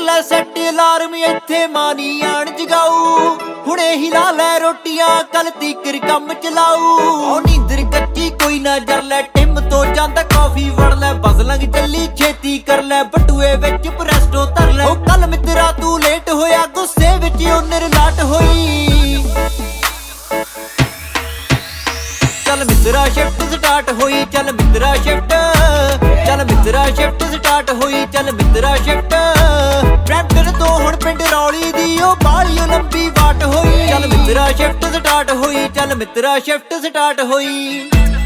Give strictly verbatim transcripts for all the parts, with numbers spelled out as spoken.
ਲੈ set alarm ਇੱਥੇ ਮਾਂ ਨੀ ਆਣ ਜਗਾਊ ਹੁਣੇ ਹੀ ਲਾ ਲੈ ਰੋਟੀਆਂ ਕੱਲ ਤੀਕਰ ਕੰਮ ਚਲਾਊ ਉਹ ਨੀਂਦਰ ਕੱਚੀ ਕੋਈ ਨਾ ਜਰ ਲੈ ਟਿਮ ਤੋਂ ਜਾਂਦਾ ਕਾਫੀ ਵੜ ਲੈ ਬਸ ਲੰਘ ਚੱਲੀ ਛੇਤੀ ਕਰ ਲੈ ਬਟੂਏ ਵਿੱਚ ਪ੍ਰੈਸਟੋ ਧਰ ਲੈ ਉਹ ਕੱਲ ਮਿੱਤਰਾ ਤੂੰ ਲੇਟ ਹੋਇਆ ਗੁੱਸੇ ਵਿੱਚ ਉਹ ਨਿਰਲਾਟ ਹੋਈ ਚੱਲ ਮਿੱਤਰਾ ਸ਼ਿਫਟ ਸਟਾਰਟ ਹੋਈ ਚੱਲ ਮਿੱਤਰਾ ਸ਼ਿਫਟ ਚੱਲ ਮਿੱਤਰਾ ਸ਼ਿਫਟ ਸਟਾਰਟ ਹੋਈ ਚੱਲ ਮਿੱਤਰਾ ਸ਼ਿਫਟ ਬ੍ਰੈਂਪਟਨ ਤੋਂ ਹੁਣ ਪਿੰਡ ਰੌਲੀ ਦੀ ਉਹ ਬਾਲੀ ਲੰਬੀ ਵਾਟ ਹੋਈ ਚੱਲ ਮਿੱਤਰਾ ਸ਼ਿਫਟ ਸਟਾਰਟ ਹੋਈ ਚੱਲ ਮਿੱਤਰਾ ਸ਼ਿਫਟ ਸਟਾਰਟ ਹੋਈ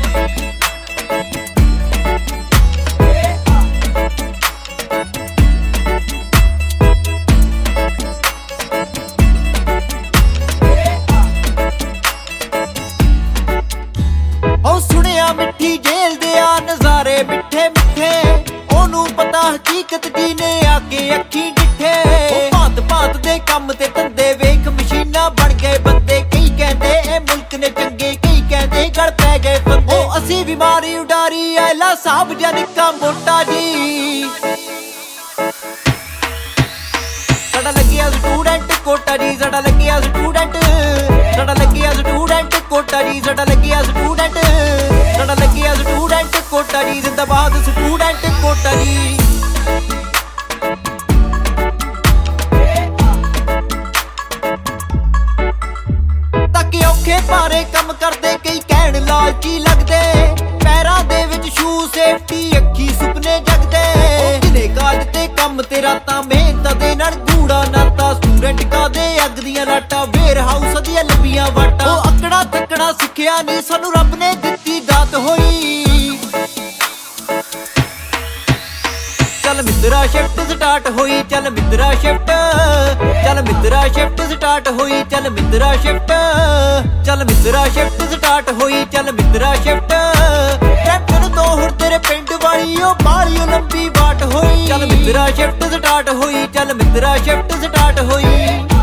ਮਿੱਠੀ ਜੇਲ੍ਹ ਦੇ ਆ ਨਜ਼ਾਰੇ ਮਿੱਠੇ ਮਿੱਠੇ ਉਹਨੂੰ ਪਤਾ ਹਕੀਕਤ ਕੀ ਨੇ ਆ ਕੇ ਅੱਖੀਂ ਡਿੱਠੇ ਉਹ ਭਾਂਤ ਭਾਂਤ ਦੇ ਕੰਮ ਤੇ ਧੰਦੇ ਵੇਖ ਮਸ਼ੀਨਾਂ ਬਣ ਗਏ ਬੰਦੇ ਕਈ ਕਹਿੰਦੇ ਇਹ ਮੁਲਕ ਨੇ ਚੰਗੇ ਕਈ ਕਹਿੰਦੇ ਗਲ ਪੈ ਗਏ ਬੰਦੇ ਉਹ ਅਸੀਂ ਵੀ ਮਾਰੀ ਉਡਾਰੀ ਐਲਾ ਸਾਹਿਬ ਜਾਂ ਨਿੱਕਾ ਮੋਟਾ ਜੀ ਸਾਡਾ ਲੱਗਿਆ ਸਟੂਡੈਂਟ ਕੋਟਾ ਜੀ ਸਾਡਾ ਲੱਗਿਆ ਸਟੂਡੈਂਟ ਸਾਡਾ ਲੱਗਿਆ ਸਟੂਡੈਂਟ ਕੋਟਾ ਜੀ ਸਾਡਾ ਲੱਗਿਆ ਸਟੂਡੈਂਟ ਸਾਡਾ ਲੱਗਿਆ ਸਟੂਡੈਂਟ ਕੋਟਾ ਜੀ ਜ਼ਿੰਦਾਬਾਦ ਸਟੂਡੈਂਟ ਕੋਟਾ ਜੀ ਤਾਕੇ ਔਖੇ ਭਾਰੇ ਕੰਮ ਕਰਦੇ ਕਈ ਕਹਿਣ ਲਾਲਚੀ ਲੱਗਦੇ ਪੈਰਾਂ ਦੇ ਵਿੱਚ ਸ਼ੂ ਸੇਫਟੀ ਅੱਖੀ ਸੁਪਨੇ ਜਗਦੇ ਦਿਨੇ ਕਾਜ ਤੇ ਕੰਮ ਤੇ ਰਾਤਾਂ ਮਿਹਨਤ ਦੇ ਨਾਲ ਗੂੜਾ ਨਾਤਾ ਸਟੂਡੈਂਟ ਕਾਦੇ ਅੱਗ ਦੀਆਂ ਲਾਟਾਂ ਵੇਅਰ ਹਾਊਸ ਦੀਆਂ ਲੰਬੀਆਂ ਵਾਟਾਂ ਉਹ ਅਕੜਾ ਤੱਕੜਾ ਸਿੱਖਿਆ ਨਹੀਂ ਸਾਨੂੰ ਰੱਬ ਨੇ ਦਿੱਤੀ ਦਾਤ ਹੋਈ ਚੱਲ ਮਿੱਤਰਾ ਸ਼ਿਫਟ ਸਟਾਰਟ ਹੋਈ ਚੱਲ ਮਿੱਤਰਾ ਸ਼ਿਫਟ ਚੱਲ ਮਿੱਤਰਾ ਸ਼ਿਫਟ ਸਟਾਰਟ ਹੋਈ ਚੱਲ ਮਿੱਤਰਾ ਸ਼ਿਫਟ ਚੱਲ ਮਿੱਤਰਾ ਸ਼ਿਫਟ ਸਟਾਰਟ ਹੋਈ ਚੱਲ ਮਿੱਤਰਾ ਸ਼ਿਫਟ ਕੈਪਟਨ ਤੋਂ ਹੁਣ ਤੇਰੇ ਪਿੰਡ ਵਾਲੀ ਉਹ ਬਾਲੀ ਲੰਬੀ ਬਾਟ ਹੋਈ ਚੱਲ ਮਿੱਤਰਾ ਸ਼ਿਫਟ ਸਟਾਰਟ ਹੋਈ ਚੱਲ ਮਿੱਤਰਾ ਸ਼ਿਫਟ ਸਟਾਰਟ ਹੋਈ